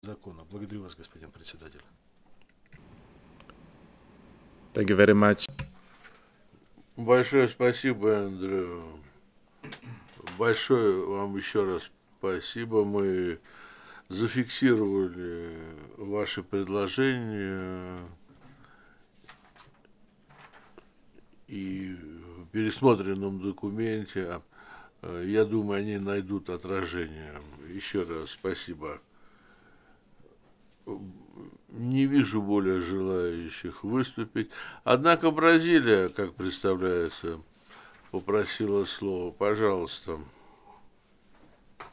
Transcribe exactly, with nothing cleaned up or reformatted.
закона. Благодарю вас, господин председатель. Thank you very much. Большое спасибо, Андрю. Большое вам еще раз спасибо. Мы зафиксировали ваши предложения и в пересмотренном документе, я думаю, они найдут отражение. Еще раз спасибо. Не вижу более желающих выступить. Однако Бразилия, как представляется, попросила слово. Пожалуйста.